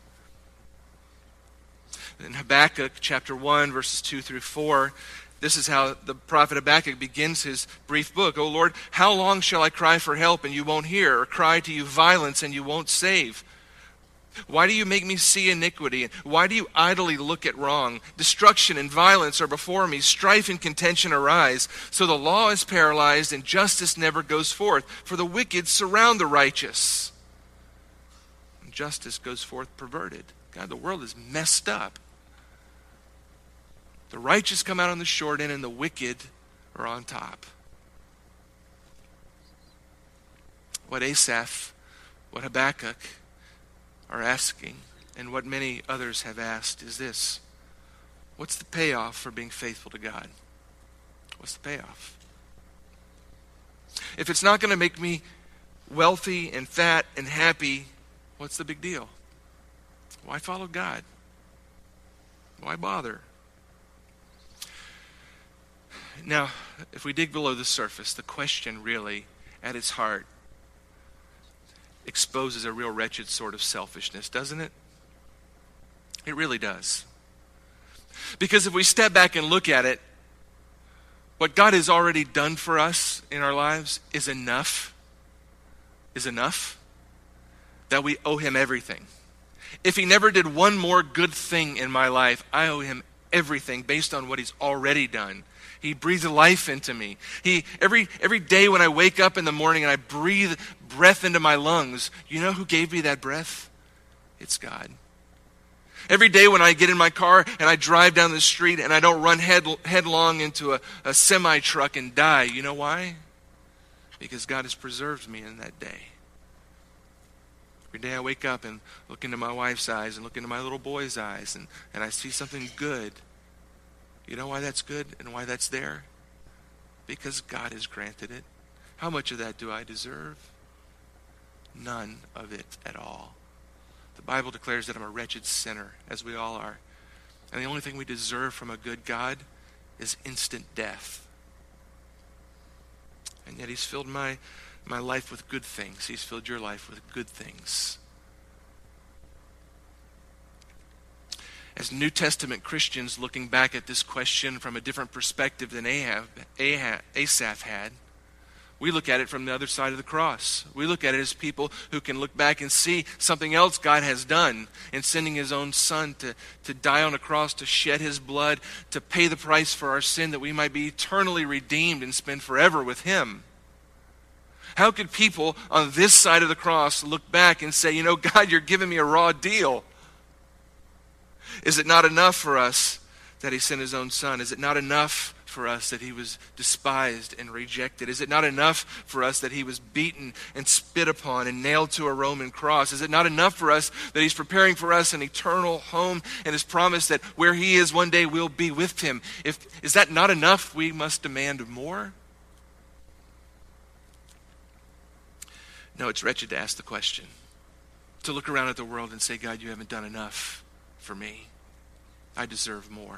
Speaker 3: In Habakkuk chapter 1, verses 2 through 4, this is how the prophet Habakkuk begins his brief book. "O Lord, how long shall I cry for help and you won't hear, or cry to you violence and you won't save? Why do you make me see iniquity? Why do you idly look at wrong? Destruction and violence are before me. Strife and contention arise. So the law is paralyzed and justice never goes forth. For the wicked surround the righteous. And justice goes forth perverted." God, the world is messed up. The righteous come out on the short end and the wicked are on top. What Asaph, what Habakkuk are asking, and what many others have asked is this: what's the payoff for being faithful to God? What's the payoff? If it's not going to make me wealthy and fat and happy, what's the big deal? Why follow God? Why bother? Now, if we dig below the surface, the question really, at its heart, exposes a real wretched sort of selfishness, doesn't it? It really does. Because if we step back and look at it, what God has already done for us in our lives is enough. That we owe him everything. If he never did one more good thing in my life, I owe him everything based on what he's already done. He breathed life into me. Every day when I wake up in the morning and I breathe breath into my lungs, you know who gave me that breath? It's God. Every day when I get in my car and I drive down the street and I don't run headlong into a semi-truck and die, you know why? Because God has preserved me in that day. Every day I wake up and look into my wife's eyes and look into my little boy's eyes and I see something good. You know why that's good and why that's there? Because God has granted it. How much of that do I deserve? None of it at all. The Bible declares that I'm a wretched sinner, as we all are. And the only thing we deserve from a good God is instant death. And yet he's filled my life with good things. He's filled your life with good things. As New Testament Christians looking back at this question from a different perspective than Asaph had, we look at it from the other side of the cross. We look at it as people who can look back and see something else God has done in sending his own son to die on a cross, to shed his blood, to pay the price for our sin that we might be eternally redeemed and spend forever with him. How could people on this side of the cross look back and say, you know, God, you're giving me a raw deal? Is it not enough for us that he sent his own son? Is it not enough for us that he was despised and rejected? Is it not enough for us that he was beaten and spit upon and nailed to a Roman cross? Is it not enough for us that he's preparing for us an eternal home and has promised that where he is one day we'll be with him? Is that not enough? We must demand more. No, it's wretched to ask the question. To look around at the world and say, God, you haven't done enough for me. I deserve more.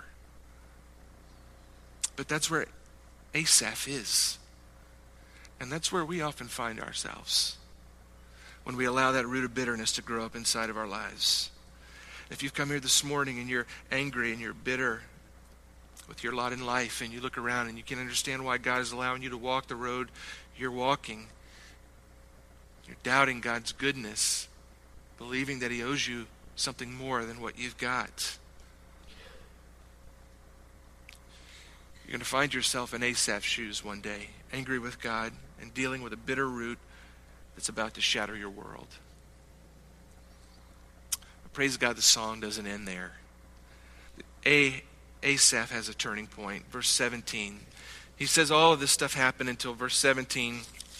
Speaker 3: But that's where Asaph is. And that's where we often find ourselves when we allow that root of bitterness to grow up inside of our lives. If you've come here this morning and you're angry and you're bitter with your lot in life and you look around and you can understand why God is allowing you to walk the road you're walking, you're doubting God's goodness, believing that he owes you something more than what you've got. You're going to find yourself in Asaph's shoes one day, angry with God and dealing with a bitter root that's about to shatter your world. But praise God, the song doesn't end there. Asaph has a turning point. Verse 17. He says all of this stuff happened until verse 17.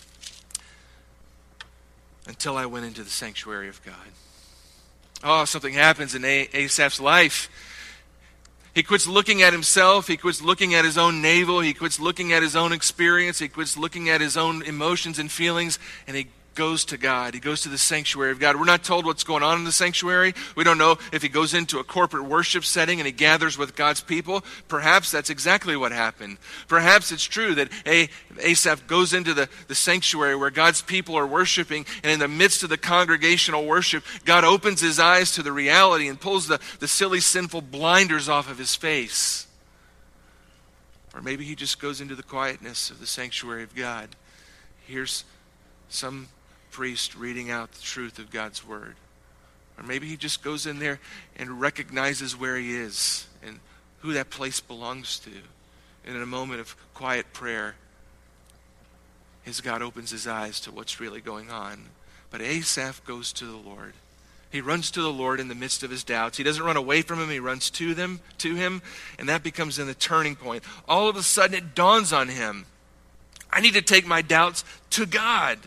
Speaker 3: Until I went into the sanctuary of God. Oh, something happens in Asaph's life. He quits looking at himself. He quits looking at his own navel. He quits looking at his own experience. He quits looking at his own emotions and feelings. And he goes to God. He goes to the sanctuary of God. We're not told what's going on in the sanctuary. We don't know if he goes into a corporate worship setting and he gathers with God's people. Perhaps that's exactly what happened. Perhaps it's true that Asaph goes into the sanctuary where God's people are worshiping, and in the midst of the congregational worship, God opens his eyes to the reality and pulls the silly, sinful blinders off of his face. Or maybe he just goes into the quietness of the sanctuary of God. Here's some priest reading out the truth of God's word. Or maybe he just goes in there and recognizes where he is and who that place belongs to. And in a moment of quiet prayer, his God opens his eyes to what's really going on. But Asaph goes to the Lord. He runs to the Lord in the midst of his doubts. He doesn't run away from him. He runs to him, and that becomes then the turning point. All of a sudden it dawns on him, I need to take my doubts to God.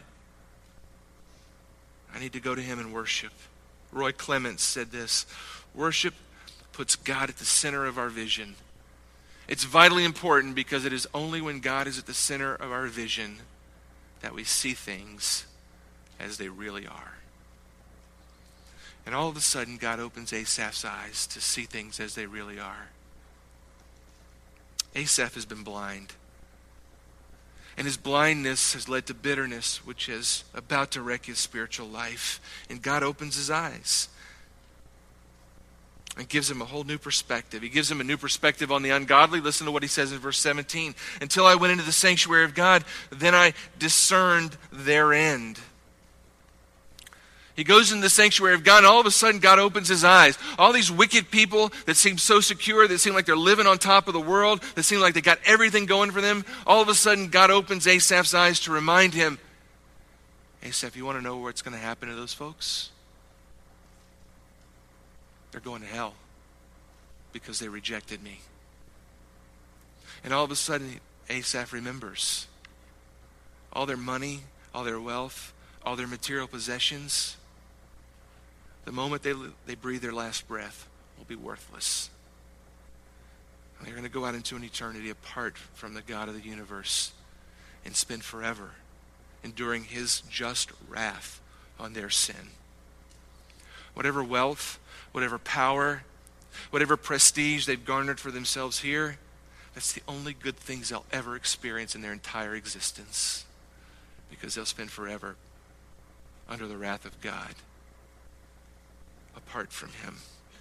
Speaker 3: I need to go to him and worship. Roy Clements said this: worship puts God at the center of our vision. It's vitally important because it is only when God is at the center of our vision that we see things as they really are. And all of a sudden, God opens Asaph's eyes to see things as they really are. Asaph has been blind. And his blindness has led to bitterness, which is about to wreck his spiritual life. And God opens his eyes and gives him a whole new perspective. He gives him a new perspective on the ungodly. Listen to what he says in verse 17. Until I went into the sanctuary of God, then I discerned their end. He goes into the sanctuary of God, and all of a sudden God opens his eyes. All these wicked people that seem so secure, that seem like they're living on top of the world, that seem like they got everything going for them, all of a sudden God opens Asaph's eyes to remind him, Asaph, you want to know what's going to happen to those folks? They're going to hell because they rejected me. And all of a sudden Asaph remembers all their money, all their wealth, all their material possessions. The moment they breathe their last breath will be worthless. And they're going to go out into an eternity apart from the God of the universe and spend forever enduring his just wrath on their sin. Whatever wealth, whatever power, whatever prestige they've garnered for themselves here, that's the only good things they'll ever experience in their entire existence, because they'll spend forever under the wrath of God, apart from him.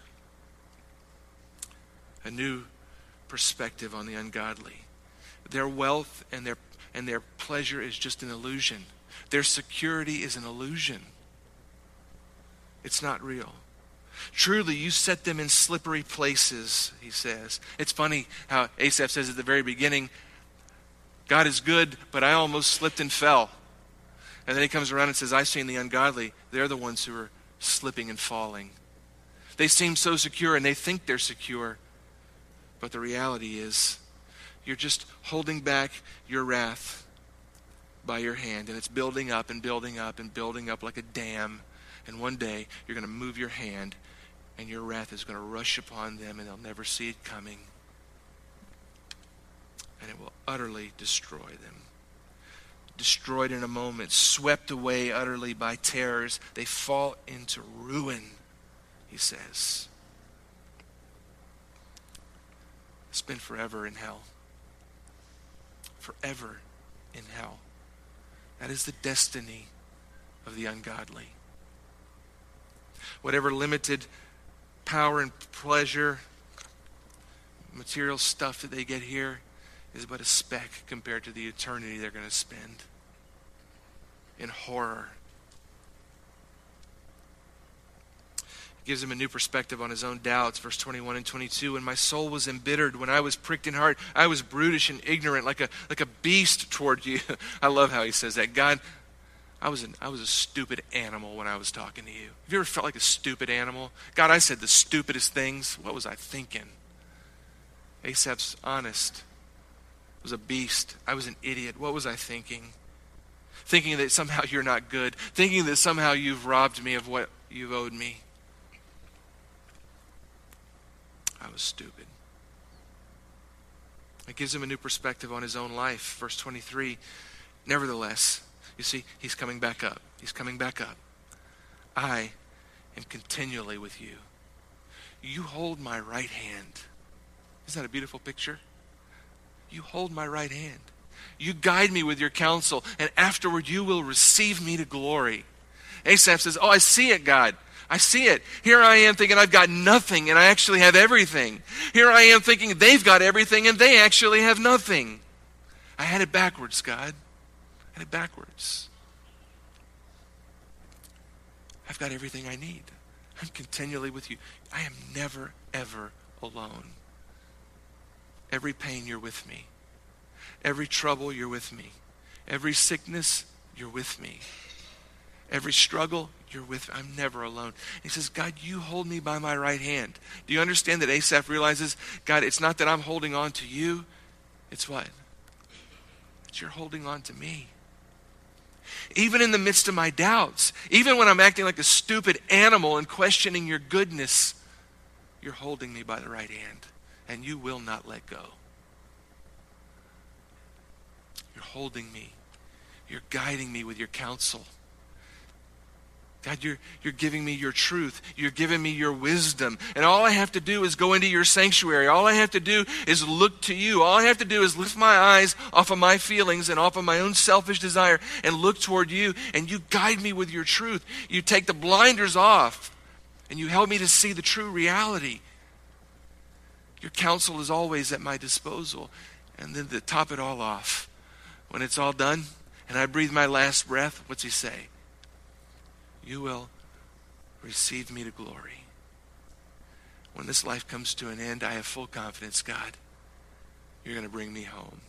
Speaker 3: A new perspective on the ungodly. Their wealth and their pleasure is just an illusion. Their security is an illusion. It's not real. Truly, you set them in slippery places, he says. It's funny how Asaph says at the very beginning, God is good, but I almost slipped and fell. And then he comes around and says, I've seen the ungodly. They're the ones who are slipping and falling. They seem so secure and they think they're secure. But the reality is, you're just holding back your wrath by your hand. And it's building up and building up and building up like a dam. And one day, you're going to move your hand and your wrath is going to rush upon them and they'll never see it coming. And it will utterly destroy them. Destroyed in a moment, swept away utterly by terrors. They fall into ruin, he says. Spend forever in hell. Forever in hell. That is the destiny of the ungodly. Whatever limited power and pleasure, material stuff that they get here, is but a speck compared to the eternity they're going to spend in horror. It gives him a new perspective on his own doubts. Verse 21 and 22, when my soul was embittered, when I was pricked in heart, I was brutish and ignorant, like a beast toward you. I love how he says that. God, I was a stupid animal when I was talking to you. Have you ever felt like a stupid animal? God, I said the stupidest things. What was I thinking? Asaph's honest. I was a beast. I was an idiot. What was I thinking? Thinking that somehow you're not good. Thinking that somehow you've robbed me of what you've owed me. I was stupid. It gives him a new perspective on his own life. Verse 23, nevertheless, you see, he's coming back up. He's coming back up. I am continually with you. You hold my right hand. Isn't that a beautiful picture? You hold my right hand. You guide me with your counsel, and afterward you will receive me to glory. Asaph says, I see it, God. I see it. Here I am thinking I've got nothing, and I actually have everything. Here I am thinking they've got everything, and they actually have nothing. I had it backwards, God. I had it backwards. I've got everything I need. I'm continually with you. I am never, ever alone. Every pain, you're with me. Every trouble, you're with me. Every sickness, you're with me. Every struggle, you're with me. I'm never alone. He says, God, you hold me by my right hand. Do you understand that Asaph realizes, God, it's not that I'm holding on to you. It's what? It's you're holding on to me. Even in the midst of my doubts, even when I'm acting like a stupid animal and questioning your goodness, you're holding me by the right hand. And you will not let go. You're holding me. You're guiding me with your counsel. God, you're giving me your truth. You're giving me your wisdom. And all I have to do is go into your sanctuary. All I have to do is look to you. All I have to do is lift my eyes off of my feelings and off of my own selfish desire and look toward you. And you guide me with your truth. You take the blinders off and you help me to see the true reality. Your counsel is always at my disposal. And then to top it all off, when it's all done and I breathe my last breath, what's he say? You will receive me to glory. When this life comes to an end, I have full confidence, God, you're going to bring me home.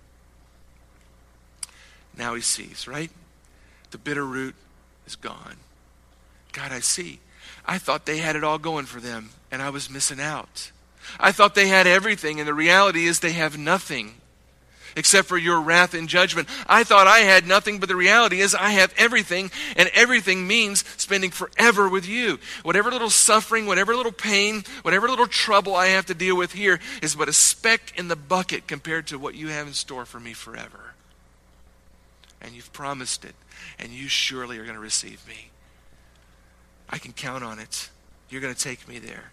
Speaker 3: Now he sees, right? The bitter root is gone. God, I see. I thought they had it all going for them, and I was missing out. I thought they had everything, and the reality is they have nothing except for your wrath and judgment. I thought I had nothing, but the reality is I have everything, and everything means spending forever with you. Whatever little suffering, whatever little pain, whatever little trouble I have to deal with here is but a speck in the bucket compared to what you have in store for me forever. And you've promised it, and you surely are going to receive me. I can count on it. You're going to take me there.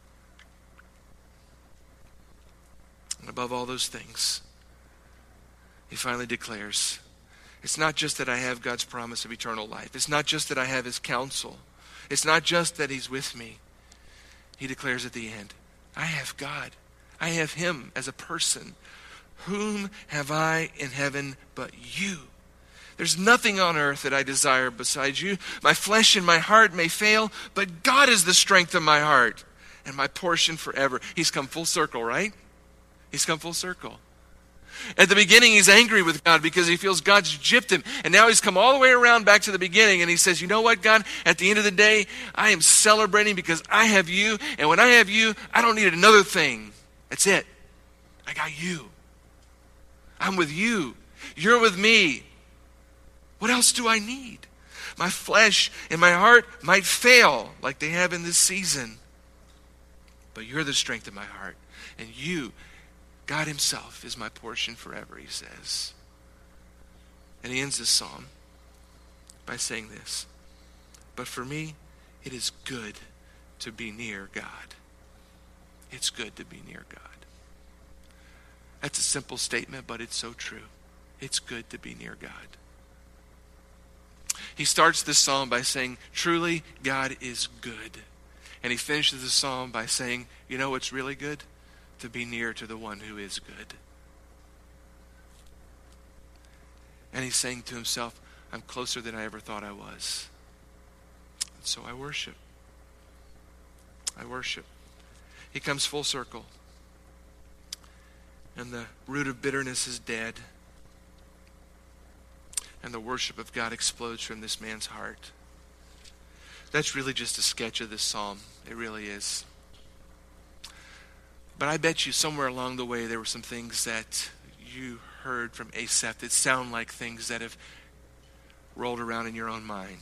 Speaker 3: And above all those things, he finally declares, it's not just that I have God's promise of eternal life. It's not just that I have his counsel. It's not just that he's with me. He declares at the end, I have God. I have him as a person. Whom have I in heaven but you? There's nothing on earth that I desire besides you. My flesh and my heart may fail, but God is the strength of my heart and my portion forever. He's come full circle, right? He's come full circle. At the beginning, he's angry with God because he feels God's gypped him. And now he's come all the way around back to the beginning and he says, you know what, God? At the end of the day, I am celebrating because I have you. And when I have you, I don't need another thing. That's it. I got you. I'm with you. You're with me. What else do I need? My flesh and my heart might fail like they have in this season. But you're the strength of my heart. And you, God himself, is my portion forever, he says. And he ends this psalm by saying this. But for me, it is good to be near God. It's good to be near God. That's a simple statement, but it's so true. It's good to be near God. He starts this psalm by saying, truly, God is good. And he finishes the psalm by saying, you know what's really good? To be near to the one who is good. And he's saying to himself, I'm closer than I ever thought I was. And so I worship. I worship. He comes full circle. And the root of bitterness is dead. And the worship of God explodes from this man's heart. That's really just a sketch of this psalm. It really is. But I bet you somewhere along the way there were some things that you heard from Asaph that sound like things that have rolled around in your own mind.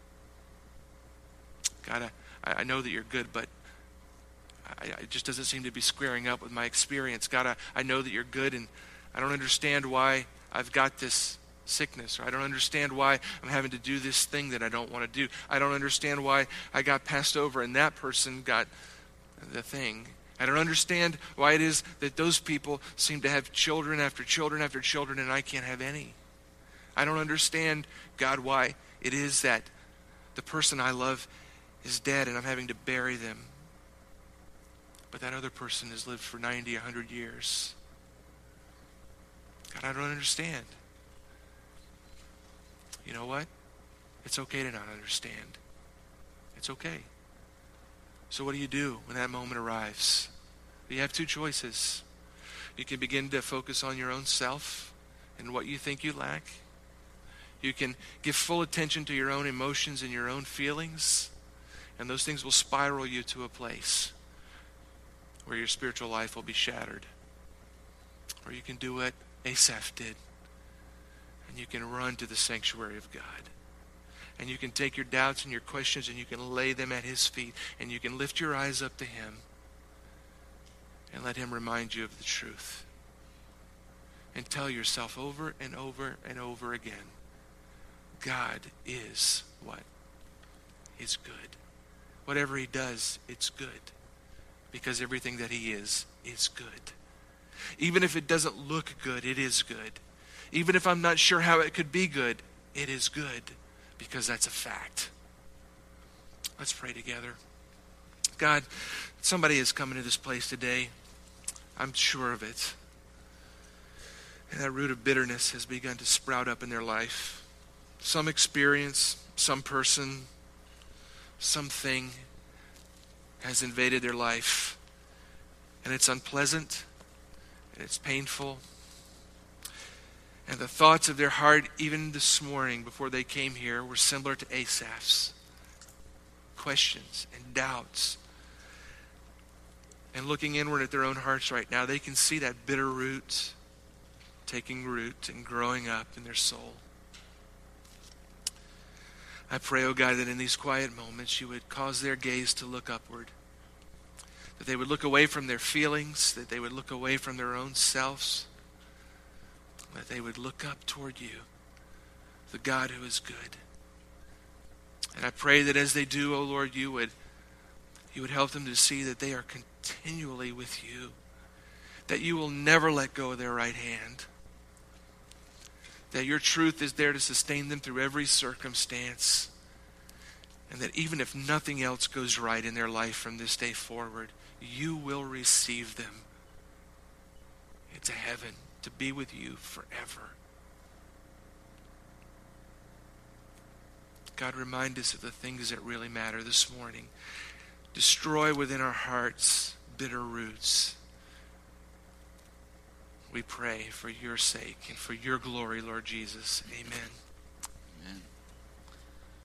Speaker 3: God, I know that you're good, but it just doesn't seem to be squaring up with my experience. God, I know that you're good, and I don't understand why I've got this sickness, or I don't understand why I'm having to do this thing that I don't want to do. I don't understand why I got passed over and that person got the thing. I don't understand why it is that those people seem to have children after children after children and I can't have any. I don't understand, God, why it is that the person I love is dead and I'm having to bury them. But that other person has lived for 90, 100 years. God, I don't understand. You know what? It's okay to not understand. It's okay. So what do you do when that moment arrives? You have two choices. You can begin to focus on your own self and what you think you lack. You can give full attention to your own emotions and your own feelings, and those things will spiral you to a place where your spiritual life will be shattered. Or you can do what Asaph did, and you can run to the sanctuary of God. And you can take your doubts and your questions and you can lay them at his feet. And you can lift your eyes up to him and let him remind you of the truth. And tell yourself over and over and over again, God is what? is good. Whatever he does, it's good. Because everything that he is good. Even if it doesn't look good, it is good. Even if I'm not sure how it could be good, it is good. Because that's a fact. Let's pray together. God, somebody is coming to this place today. I'm sure of it. And that root of bitterness has begun to sprout up in their life. Some experience, some person, something has invaded their life. And it's unpleasant, and it's painful. And the thoughts of their heart, even this morning before they came here, were similar to Asaph's. Questions and doubts. And looking inward at their own hearts right now, they can see that bitter root taking root and growing up in their soul. I pray, oh God, that in these quiet moments you would cause their gaze to look upward. That they would look away from their feelings, that they would look away from their own selves, that they would look up toward you, the God who is good. And I pray that as they do, oh Lord, you would help them to see that they are continually with you, that you will never let go of their right hand, that your truth is there to sustain them through every circumstance, and that even if nothing else goes right in their life from this day forward, you will receive them into heaven to be with you forever. God, remind us of the things that really matter this morning. Destroy within our hearts bitter roots. We pray for your sake and for your glory, Lord Jesus. Amen.